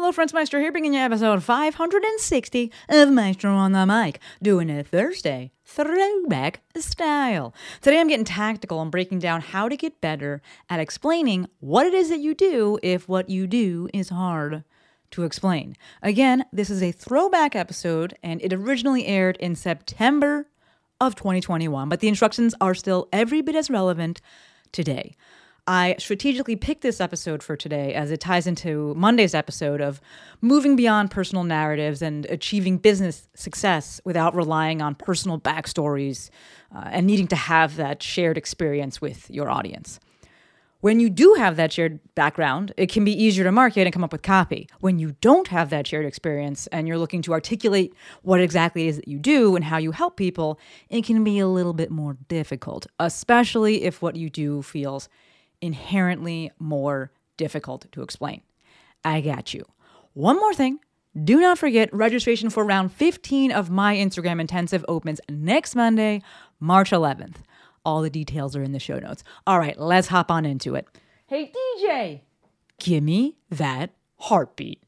Hello, friends. Maestro here, bringing you episode 560 of Maestro on the Mic, doing it Thursday, throwback style. Today I'm getting tactical and breaking down how to get better at explaining what it is that you do if what you do is hard to explain. Again, this is a throwback episode, and it originally aired in September of 2021, but the instructions are still every bit as relevant today. I strategically picked this episode for today as it ties into Monday's episode of moving beyond personal narratives and achieving business success without relying on personal backstories and needing to have that shared experience with your audience. When you do have that shared background, it can be easier to market and come up with copy. When you don't have that shared experience and you're looking to articulate what exactly it is that you do and how you help people, it can be a little bit more difficult, especially if what you do feels inherently more difficult to explain. I got you. One more thing. Do not forget, registration for round 15 of my Instagram intensive opens next Monday, March 11th. All the details are in the show notes. All right, let's hop on into it. Hey, DJ, give me that heartbeat.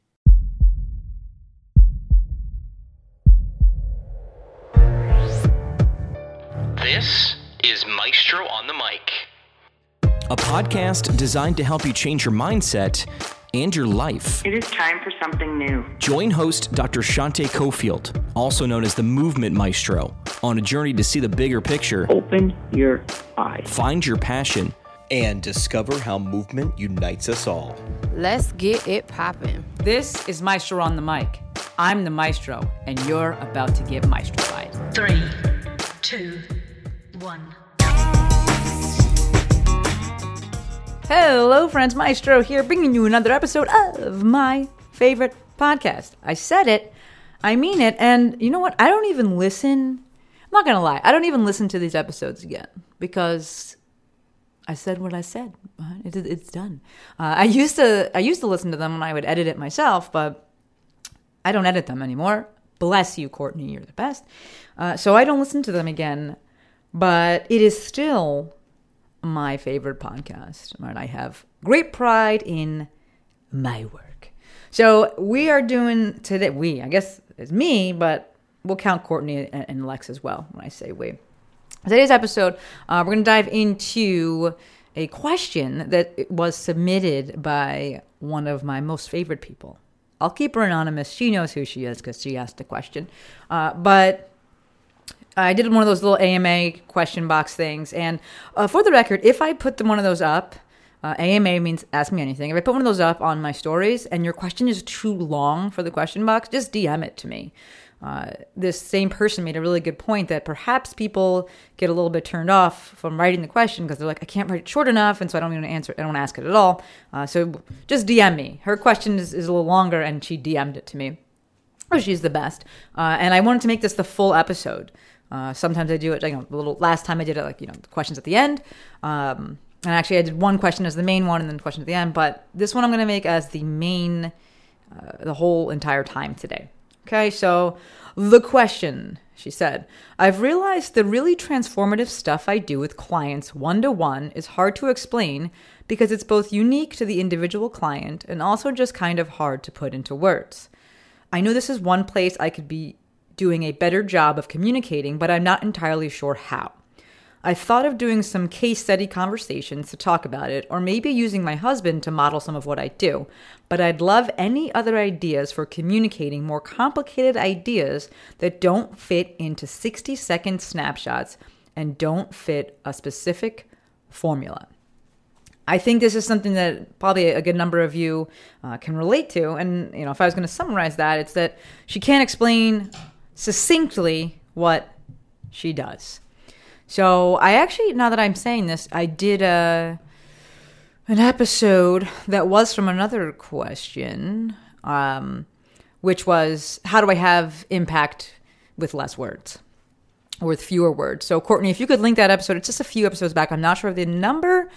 This is Maestro on the Mic, a podcast designed to help you change your mindset and your life. It is time for something new. Join host Dr. Shante Cofield, also known as the Movement Maestro, on a journey to see the bigger picture, Open your eyes. find your passion, and discover how movement unites us all. Let's get it poppin'. This is Maestro on the Mic. I'm the Maestro, and you're about to get maestrofied. 3, 2, 1. Hello, friends. Maestro here, bringing you another episode of my favorite podcast. I said it, I mean it, and you know what? I don't even listen. I'm not gonna lie. I don't even listen to these episodes again because I said what I said. It's done. I used to listen to them when I would edit it myself, but I don't edit them anymore. Bless you, Courtney. You're the best. So I don't listen to them again, but it is still my favorite podcast, and I have great pride in my work. So we are doing today, I guess it's me, but we'll count Courtney and Lex as well when I say we. Today's episode, we're going to dive into a question that was submitted by one of my most favorite people. I'll keep her anonymous. She knows who she is because she asked the question. But I did one of those little AMA question box things. And for the record, if I put one of those up, AMA means ask me anything. If I put one of those up on my stories and your question is too long for the question box, just DM it to me. This same person made a really good point that perhaps people get a little bit turned off from writing the question because they're like, I can't write it short enough, and so I don't even answer it. I don't ask it at all. So just DM me. Her question is a little longer, and she DM'd it to me. Oh, she's the best. And I wanted to make this the full episode. Sometimes I do it, last time I did it, the questions at the end. And actually I did one question as the main one and then the question at the end. But this one I'm going to make as the main, the whole entire time today. Okay, so the question, she said, I've realized the really transformative stuff I do with clients one-to-one is hard to explain because it's both unique to the individual client and also just kind of hard to put into words. I know this is one place I could be doing a better job of communicating, but I'm not entirely sure how. I thought of doing some case study conversations to talk about it, or maybe using my husband to model some of what I do, but I'd love any other ideas for communicating more complicated ideas that don't fit into 60-second snapshots and don't fit a specific formula. I think this is something that probably a good number of you can relate to, and if I was going to summarize that, it's that she can't explain succinctly what she does. So I actually, now that I'm saying this, I did an episode that was from another question, which was, how do I have impact with less words or with fewer words? So Courtney, if you could link that episode, it's just a few episodes back. I'm not sure of the number,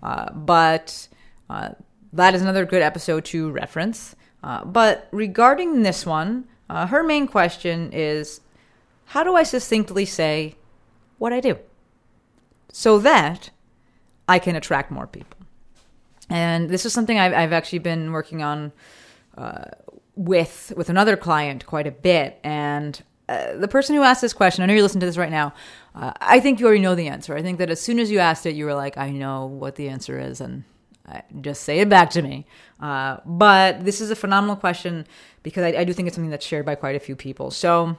but that is another good episode to reference. But regarding this one, her main question is, how do I succinctly say what I do so that I can attract more people? And this is something I've actually been working on with another client quite a bit, and the person who asked this question, I know you're listening to this right now, I think you already know the answer. I think that as soon as you asked it, you were like, I know what the answer is, and just say it back to me. But this is a phenomenal question because I do think it's something that's shared by quite a few people. So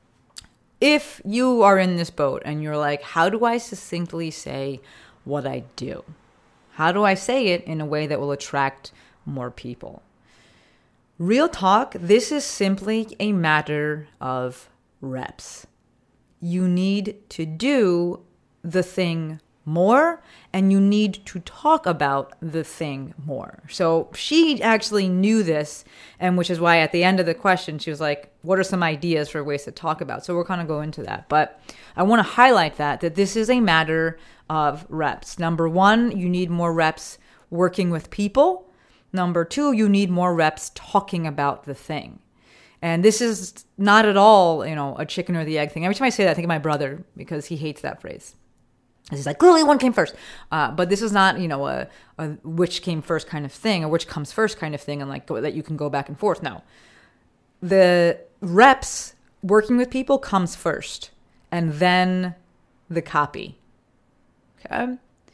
if you are in this boat and you're like, how do I succinctly say what I do? How do I say it in a way that will attract more people? Real talk, this is simply a matter of reps. You need to do the thing more, and you need to talk about the thing more. So she actually knew this, and which is why at the end of the question, she was like, what are some ideas for ways to talk about? So we're kind of going into that. But I want to highlight that this is a matter of reps. Number one, you need more reps working with people. Number two, you need more reps talking about the thing. And this is not at all, a chicken or the egg thing. Every time I say that, I think of my brother because he hates that phrase. He's like, clearly one came first. But this is not, a which came first kind of thing or which comes first kind of thing and that you can go back and forth. No. The reps working with people comes first and then the copy. Okay?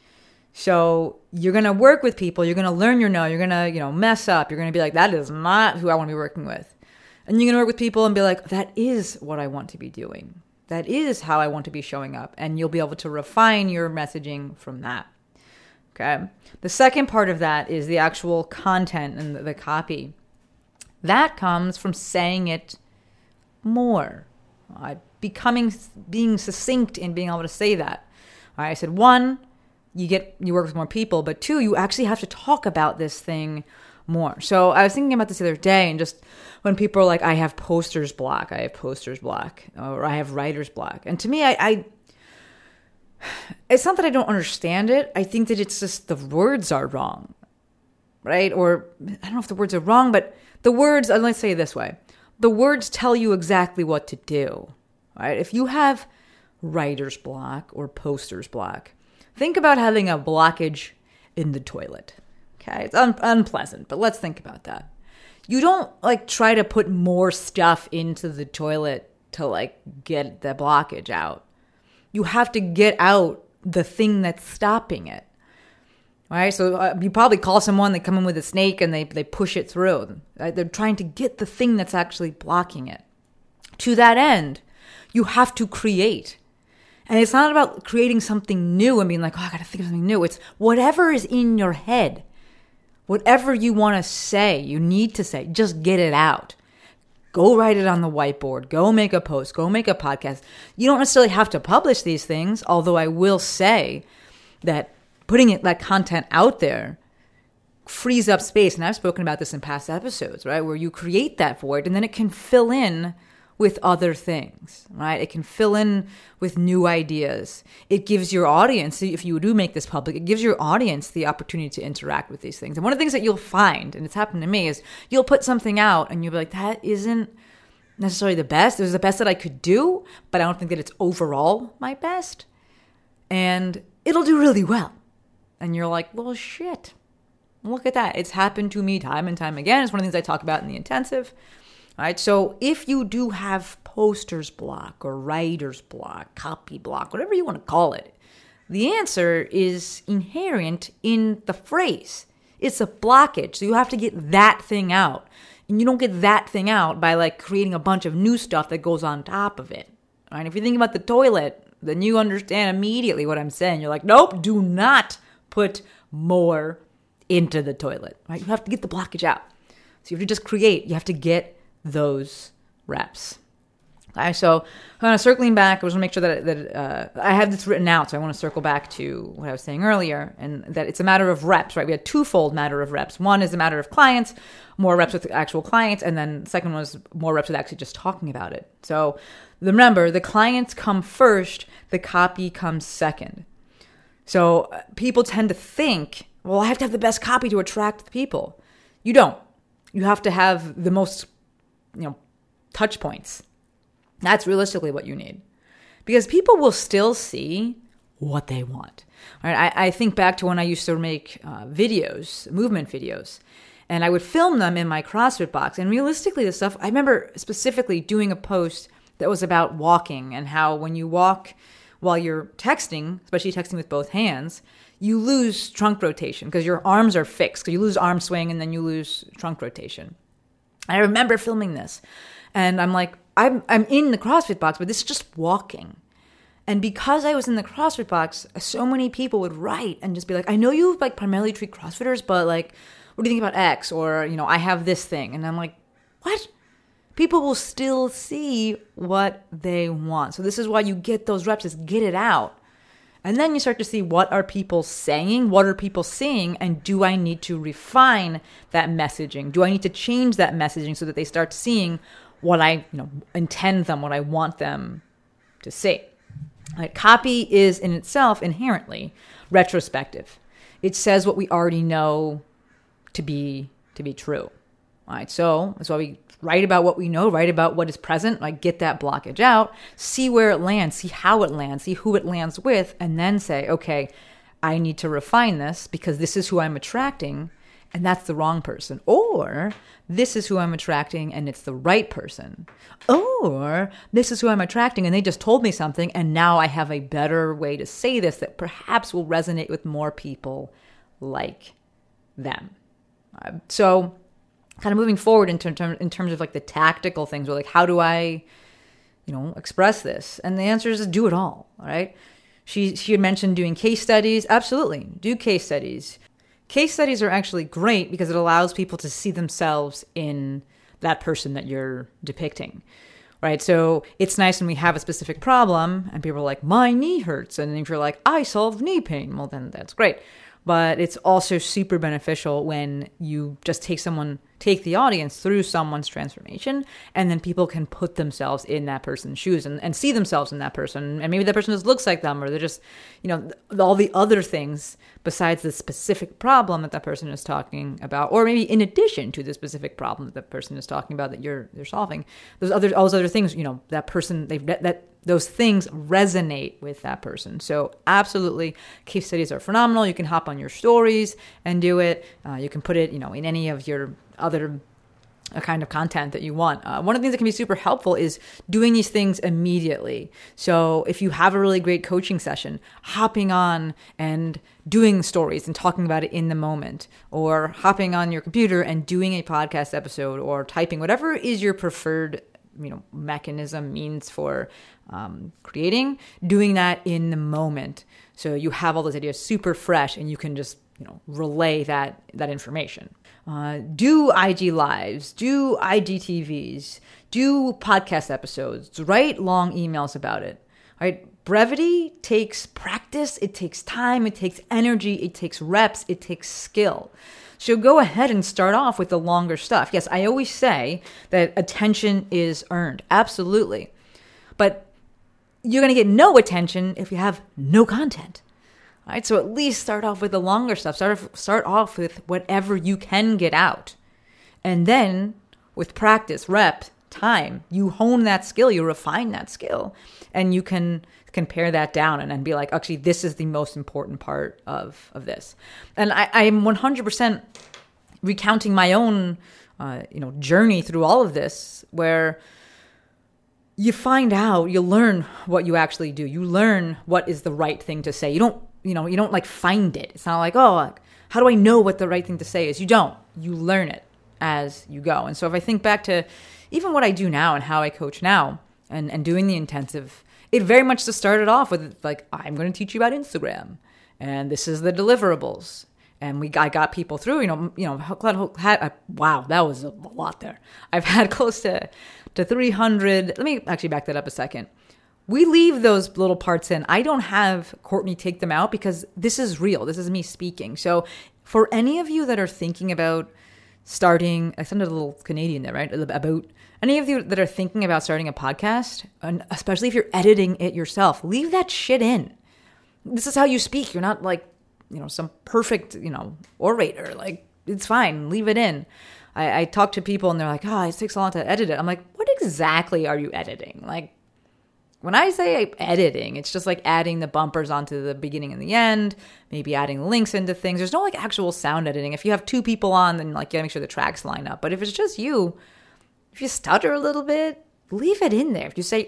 So you're going to work with people. You're going to learn you're going to, mess up. You're going to be like, that is not who I want to be working with. And you're going to work with people and be like, that is what I want to be doing. That is how I want to be showing up. And you'll be able to refine your messaging from that. Okay. The second part of that is the actual content and the copy. That comes from saying it more. Being succinct in being able to say that. All right. I said, one, you work with more people, but two, you actually have to talk about this thing more. So I was thinking about this the other day, and just when people are like, I have posters block, or I have writer's block. And to me, I it's not that I don't understand it. I think that it's just the words are wrong, right? Or I don't know if the words are wrong, but the words, let's say it this way. The words tell you exactly what to do, right? If you have writer's block or posters block, think about having a blockage in the toilet. Okay, it's unpleasant, but let's think about that. You don't try to put more stuff into the toilet to get the blockage out. You have to get out the thing that's stopping it. All right, so you probably call someone, they come in with a snake and they push it through. Right? They're trying to get the thing that's actually blocking it. To that end, you have to create. And it's not about creating something new and being like, I got to think of something new. It's whatever is in your head. Whatever you want to say, you need to say, just get it out. Go write it on the whiteboard. Go make a post. Go make a podcast. You don't necessarily have to publish these things, although I will say that putting that content out there frees up space. And I've spoken about this in past episodes, right? Where you create that void and then it can fill in with other things, right? It can fill in with new ideas. It gives your audience, if you do make this public, it gives your audience the opportunity to interact with these things. And one of the things that you'll find, and it's happened to me, is you'll put something out and you'll be like, that isn't necessarily the best. It was the best that I could do, but I don't think that it's overall my best. And it'll do really well. And you're like, well, shit. Look at that. It's happened to me time and time again. It's one of the things I talk about in the intensive. All right, so if you do have posters block or writer's block, copy block, whatever you want to call it, the answer is inherent in the phrase. It's a blockage, so you have to get that thing out. And you don't get that thing out by creating a bunch of new stuff that goes on top of it. All right, if you think about the toilet, then you understand immediately what I'm saying. You're like, nope, do not put more into the toilet. Right? You have to get the blockage out. So you have to just create. You have to get those reps. Okay, so kind of circling back, I was going to make sure that I have this written out, so I want to circle back to what I was saying earlier, and that it's a matter of reps, right? We had twofold matter of reps. One is a matter of clients, more reps with actual clients, and then the second was more reps with actually just talking about it. So remember, the clients come first, the copy comes second. So people tend to think, well, I have to have the best copy to attract the people. You don't. You have to have the most touch points. That's realistically what you need. Because people will still see what they want. Right? I think back to when I used to make videos, movement videos. And I would film them in my CrossFit box. And realistically, the stuff, I remember specifically doing a post that was about walking and how when you walk while you're texting, especially texting with both hands, you lose trunk rotation because your arms are fixed. Because you lose arm swing and then you lose trunk rotation. I remember filming this. And I'm like, I'm in the CrossFit box, but this is just walking. And because I was in the CrossFit box, so many people would write and just be like, I know you like primarily treat CrossFitters, but like, what do you think about X? Or, I have this thing. And I'm like, what? People will still see what they want. So this is why you get those reps, is get it out. And then you start to see, what are people saying? What are people seeing? And do I need to refine that messaging? Do I need to change that messaging so that they start seeing what I intend them, what I want them to see? Right? Copy is in itself inherently retrospective. It says what we already know to be true. All right, so that's why we write about what we know, write about what is present, like get that blockage out, see where it lands, see how it lands, see who it lands with, and then say, okay, I need to refine this because this is who I'm attracting and that's the wrong person. Or this is who I'm attracting and it's the right person. Or this is who I'm attracting and they just told me something and now I have a better way to say this that perhaps will resonate with more people like them. So kind of moving forward in terms of like the tactical things, or like, how do I, express this? And the answer is do it all right? She had mentioned doing case studies. Absolutely. Do case studies. Case studies are actually great because it allows people to see themselves in that person that you're depicting. Right? So it's nice when we have a specific problem and people are like, my knee hurts. And if you're like, I solved knee pain, well, then that's great. But it's also super beneficial when you just take the audience through someone's transformation, and then people can put themselves in that person's shoes and see themselves in that person. And maybe that person just looks like them, or they're just, all the other things besides the specific problem that person is talking about, or maybe in addition to the specific problem that person is talking about that they're solving. All those other things, that person, those things resonate with that person. So absolutely, case studies are phenomenal. You can hop on your stories and do it. You can put it, in any of your other kind of content that you want. One of the things that can be super helpful is doing these things immediately. So if you have a really great coaching session, hopping on and doing stories and talking about it in the moment, or hopping on your computer and doing a podcast episode, or typing, whatever is your preferred mechanism, means for creating, doing that in the moment. So you have all those ideas super fresh and you can just, relay that information. Do IG lives, do IGTVs, do podcast episodes, write long emails about it. All right. Brevity takes practice. It takes time. It takes energy. It takes reps. It takes skill. So go ahead and start off with the longer stuff. Yes, I always say that attention is earned. Absolutely. But you're going to get no attention if you have no content. All right, so at least start off with the longer stuff. Start off with whatever you can get out. And then with practice, rep, time, you hone that skill, you refine that skill, and you can pare that down and be like, actually, this is the most important part of this. And I'm 100% recounting my own journey through all of this, where you find out, you learn what you actually do. You learn what is the right thing to say. You don't like find it. It's not like, how do I know what the right thing to say is? You don't. You learn it as you go. And so if I think back to even what I do now and how I coach now and doing the intensive, it very much just started off with like, I'm going to teach you about Instagram and this is the deliverables. And I got people through, wow, that was a lot there. I've had close to 300. Let me actually back that up a second. We leave those little parts in. I don't have Courtney take them out because this is real. This is me speaking. So for any of you that are thinking about starting, I sounded a little Canadian there, right? About any of you that are thinking about starting a podcast, and especially if you're editing it yourself, leave that shit in. This is how you speak. You're not like, some perfect, orator. Like, it's fine. Leave it in. I talk to people and they're like, it takes a long time to edit it. I'm like, what exactly are you editing? Like, when I say editing, it's just like adding the bumpers onto the beginning and the end, maybe adding links into things. There's no like actual sound editing. If you have two people on, then like you gotta make sure the tracks line up. But if it's just you, if you stutter a little bit, leave it in there. If you say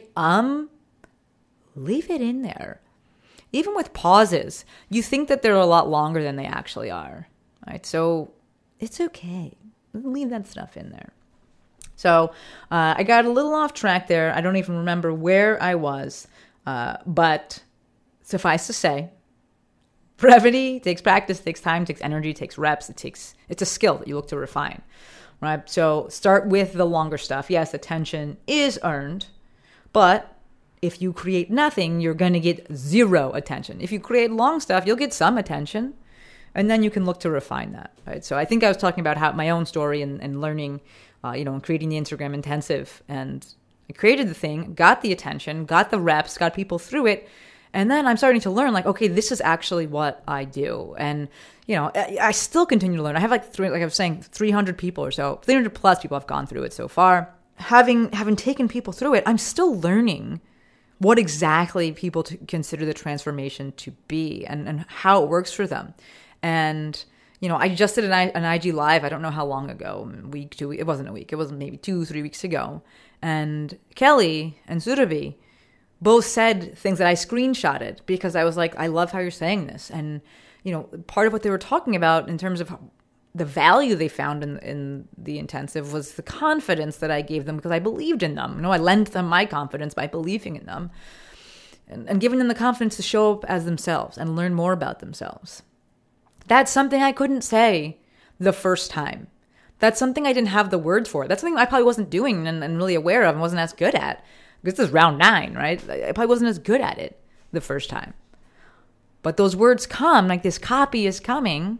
leave it in there. Even with pauses, you think that they're a lot longer than they actually are, right? So it's okay. Leave that stuff in there. So I got a little off track there. I don't even remember where I was. But suffice to say, brevity takes practice, takes time, takes energy, takes reps. It's a skill that you look to refine, right? So start with the longer stuff. Yes, attention is earned, but if you create nothing, you're going to get zero attention. If you create long stuff, you'll get some attention, and then you can look to refine that, right? So I think I was talking about how my own story and learning, and creating the Instagram intensive. And I created the thing, got the attention, got the reps, got people through it, and then I'm starting to learn, like, okay, this is actually what I do. And, I still continue to learn. I have like I was saying, 300 people or so, 300 plus people have gone through it so far. Having taken people through it, I'm still learning what exactly people consider the transformation to be and how it works for them. And, I just did an IG live, I don't know how long ago, week, 2 weeks, it wasn't a week, it was maybe 2-3 weeks ago. And Kelly and Surabhi both said things that I screenshotted because I was like, I love how you're saying this. And, part of what they were talking about in terms of the value they found in the intensive was the confidence that I gave them because I believed in them. I lent them my confidence by believing in them and giving them the confidence to show up as themselves and learn more about themselves. That's something I couldn't say the first time. That's something I didn't have the words for. That's something I probably wasn't doing and really aware of and wasn't as good at. Because this is round 9, right? I probably wasn't as good at it the first time. But those words come, like this copy is coming.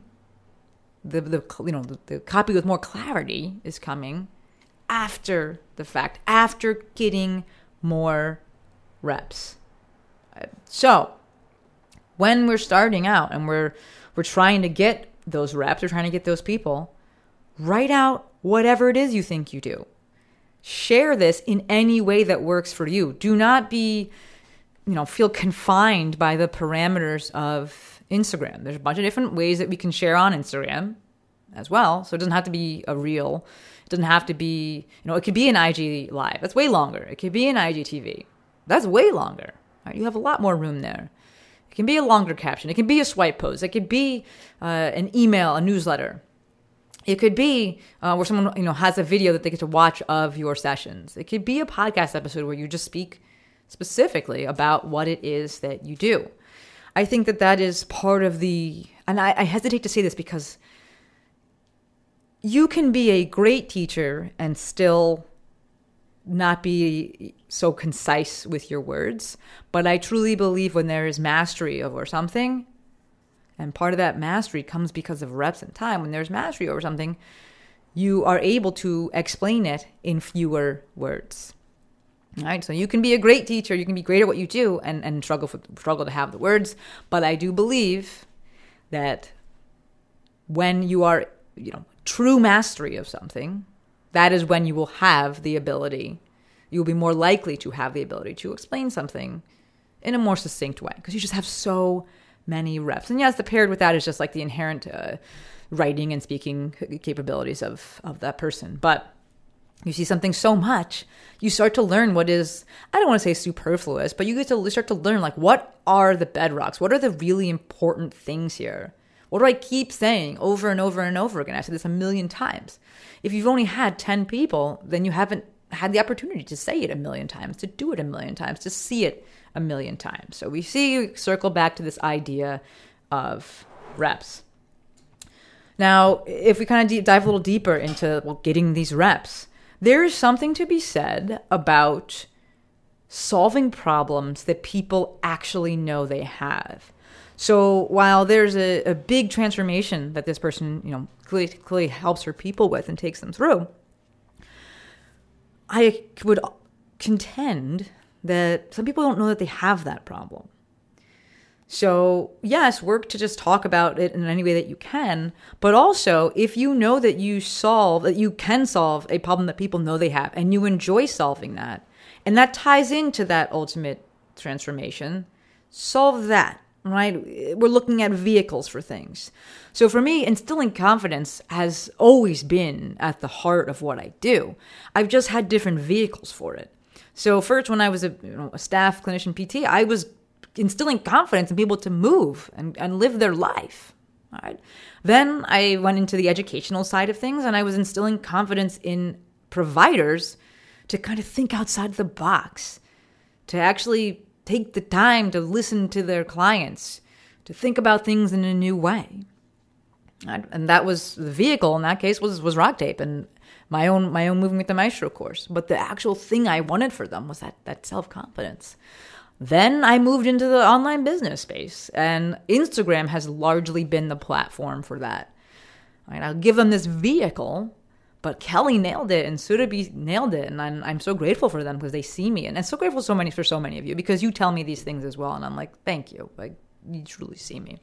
The copy with more clarity is coming after the fact, after getting more reps. So when we're starting out and we're trying to get those reps, we're trying to get those people, write out whatever it is you think you do. Share this in any way that works for you. Do not be, feel confined by the parameters of Instagram. There's a bunch of different ways that we can share on Instagram as well. So it doesn't have to be a reel. It doesn't have to be, it could be an IG live. That's way longer. It could be an IGTV. That's way longer. Right? You have a lot more room there. It can be a longer caption. It can be a swipe post. It could be an email, a newsletter. It could be where someone has a video that they get to watch of your sessions. It could be a podcast episode where you just speak specifically about what it is that you do. I think that is part of and I hesitate to say this because you can be a great teacher and still not be so concise with your words. But I truly believe when there is mastery over something, and part of that mastery comes because of reps and time. When there's mastery over something, you are able to explain it in fewer words. All right, so you can be a great teacher, you can be great at what you do, and struggle to have the words. But I do believe that when you are, true mastery of something, that is when you will have the ability. You will be more likely to have the ability to explain something in a more succinct way because you just have so many reps. And yes, the paired with that is just like the inherent writing and speaking capabilities of that person. But you see something so much, you start to learn what is, I don't want to say superfluous, but you get to start to learn, like, what are the bedrocks? What are the really important things here? What do I keep saying over and over and over again? I said this a million times. If you've only had 10 people, then you haven't had the opportunity to say it a million times, to do it a million times, to see it a million times. So we circle back to this idea of reps. Now, if we kind of dive a little deeper into getting these reps, there is something to be said about solving problems that people actually know they have. So while there's a big transformation that this person, clearly helps her people with and takes them through, I would contend that some people don't know that they have that problem. So yes, work to just talk about it in any way that you can, but also if you know that you can solve a problem that people know they have and you enjoy solving that, and that ties into that ultimate transformation, solve that, right? We're looking at vehicles for things. So for me, instilling confidence has always been at the heart of what I do. I've just had different vehicles for it. So first, when I was a staff clinician PT, I was instilling confidence in people to move and live their life. All right. Then I went into the educational side of things, and I was instilling confidence in providers to kind of think outside the box, to actually take the time to listen to their clients, to think about things in a new way. And that was the vehicle in that case was Rock Tape and my own Moving with the Maestro course. But the actual thing I wanted for them was that self-confidence. Then I moved into the online business space, and Instagram has largely been the platform for that. Right, I'll give them this vehicle, but Kelly nailed it and Surabhi nailed it, and I'm so grateful for them because they see me, and I'm so grateful for so many of you because you tell me these things as well, and I'm like, thank you. Like, you truly see me.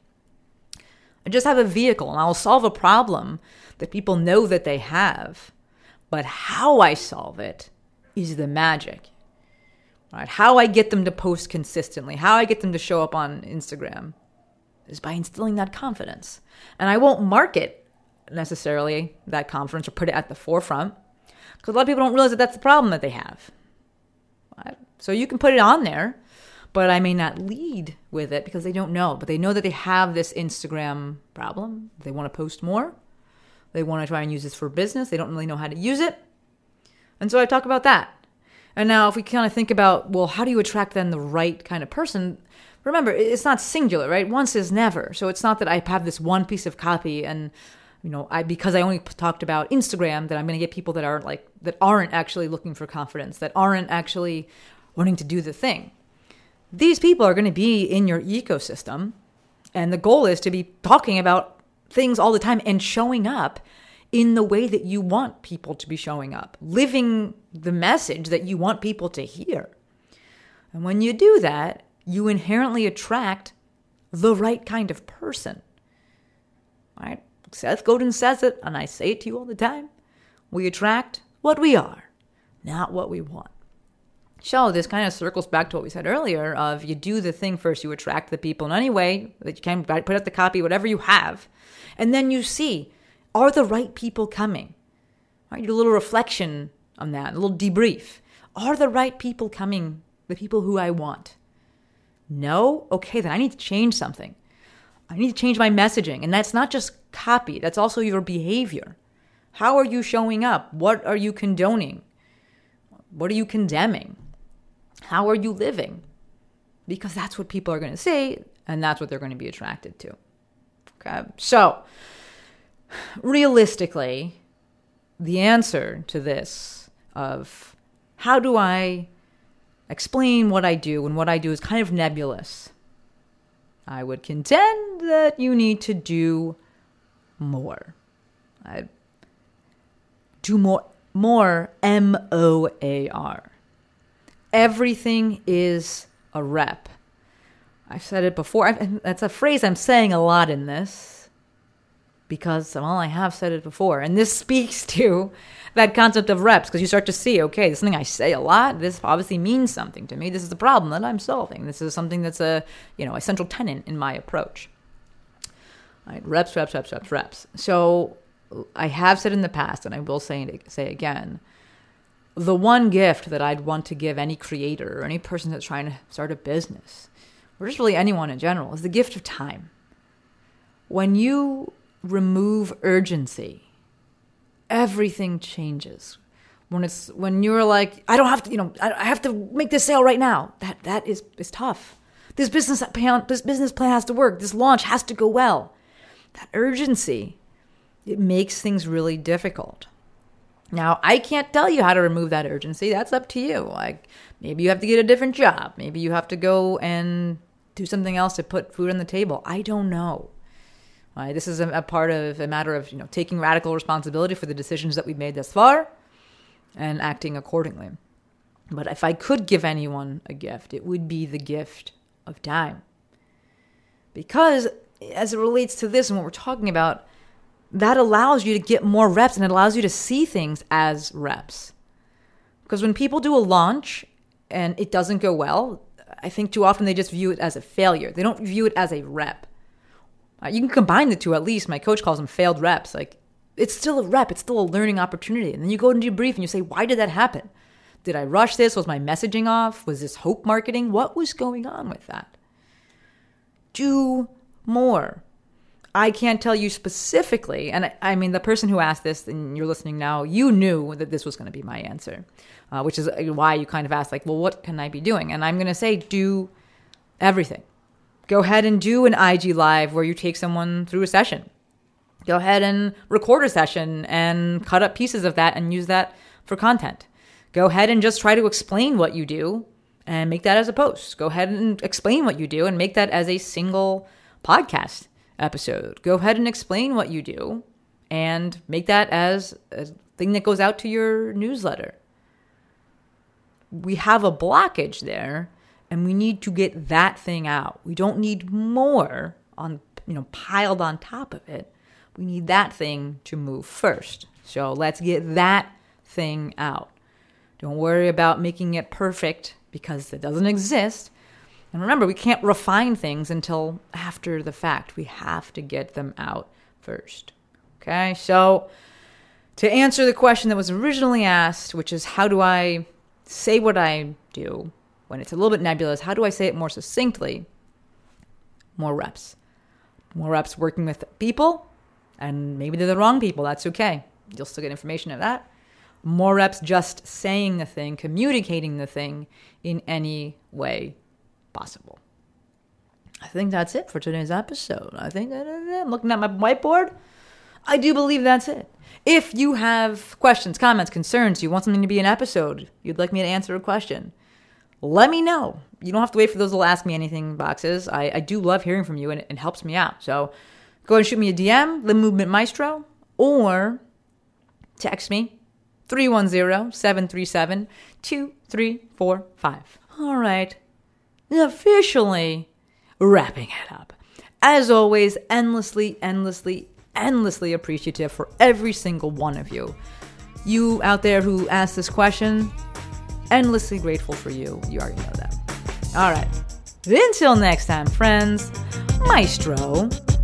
I just have a vehicle, and I'll solve a problem that people know that they have, but how I solve it is the magic. Right? How I get them to post consistently, how I get them to show up on Instagram is by instilling that confidence. And I won't market necessarily that confidence or put it at the forefront because a lot of people don't realize that that's the problem that they have. Right? So you can put it on there, but I may not lead with it because they don't know. But they know that they have this Instagram problem. They want to post more. They want to try and use this for business. They don't really know how to use it. And so I talk about that. And now if we kind of think about, well, how do you attract then the right kind of person? Remember, it's not singular, right? Once is never. So it's not that I have this one piece of copy and, because I only talked about Instagram, that I'm going to get people that aren't actually looking for confidence, that aren't actually wanting to do the thing. These people are going to be in your ecosystem. And the goal is to be talking about things all the time and showing up in the way that you want people to be showing up, living the message that you want people to hear. And when you do that, you inherently attract the right kind of person. Right? Seth Godin says it, and I say it to you all the time. We attract what we are, not what we want. So this kind of circles back to what we said earlier of you do the thing first, you attract the people in any way that you can, put out the copy, whatever you have, and then you see, are the right people coming? Right? You do a little reflection on that, a little debrief. Are the right people coming, the people who I want? No? Okay, then I need to change something. I need to change my messaging. And that's not just copy, that's also your behavior. How are you showing up? What are you condoning? What are you condemning? How are you living? Because that's what people are going to see, and that's what they're going to be attracted to. Okay, so realistically, the answer to this of how do I explain what I do and what I do is kind of nebulous. I would contend that you need to do more. I do more M-O-A-R. Everything is a rep. I've said it before. That's a phrase I'm saying a lot in this because, well, I have said it before. And this speaks to that concept of reps because you start to see, okay, this is something I say a lot. This obviously means something to me. This is the problem that I'm solving. This is something that's a central tenet in my approach. Right? Reps. So I have said in the past, and I will say again, the one gift that I'd want to give any creator or any person that's trying to start a business, or just really anyone in general, is the gift of time. When you remove urgency, everything changes. When you're like, I don't have to, I have to make this sale right now. That is tough. This business plan has to work. This launch has to go well. That urgency, it makes things really difficult. Now, I can't tell you how to remove that urgency. That's up to you. Like, maybe you have to get a different job. Maybe you have to go and do something else to put food on the table. I don't know. Right? This is a matter of taking radical responsibility for the decisions that we've made thus far and acting accordingly. But if I could give anyone a gift, it would be the gift of time. Because as it relates to this and what we're talking about, that allows you to get more reps and it allows you to see things as reps. Because when people do a launch and it doesn't go well, I think too often they just view it as a failure. They don't view it as a rep. You can combine the two at least. My coach calls them failed reps. Like, it's still a rep. It's still a learning opportunity. And then you go and debrief and you say, why did that happen? Did I rush this? Was my messaging off? Was this hope marketing? What was going on with that? Do more. I can't tell you specifically, and I mean, the person who asked this, and you're listening now, you knew that this was going to be my answer, which is why you kind of asked, like, well, what can I be doing? And I'm going to say, do everything. Go ahead and do an IG Live where you take someone through a session. Go ahead and record a session and cut up pieces of that and use that for content. Go ahead and just try to explain what you do and make that as a post. Go ahead and explain what you do and make that as a single podcast episode. Go ahead and explain what you do and make that as a thing that goes out to your newsletter. We have a blockage there and we need to get that thing out. We don't need more on, piled on top of it. We need that thing to move first. So let's get that thing out. Don't worry about making it perfect because it doesn't exist. And remember, we can't refine things until after the fact. We have to get them out first. Okay, so to answer the question that was originally asked, which is how do I say what I do when it's a little bit nebulous, how do I say it more succinctly? More reps. More reps working with people, and maybe they're the wrong people. That's okay. You'll still get information of that. More reps just saying the thing, communicating the thing in any way possible. I think that's it for today's episode. I'm looking at my whiteboard. I do believe that's it. If you have questions, comments, concerns, you want something to be an episode, you'd like me to answer a question, let me know. You don't have to wait for those little Ask Me Anything boxes. I do love hearing from you, and it helps me out. So go ahead and shoot me a DM, The Movement Maestro, or text me, 310-737-2345. All right. Officially wrapping it up. As always, endlessly appreciative for every single one of you. You out there who asked this question, endlessly grateful for you. You already know that. All right. Until next time, friends, Maestro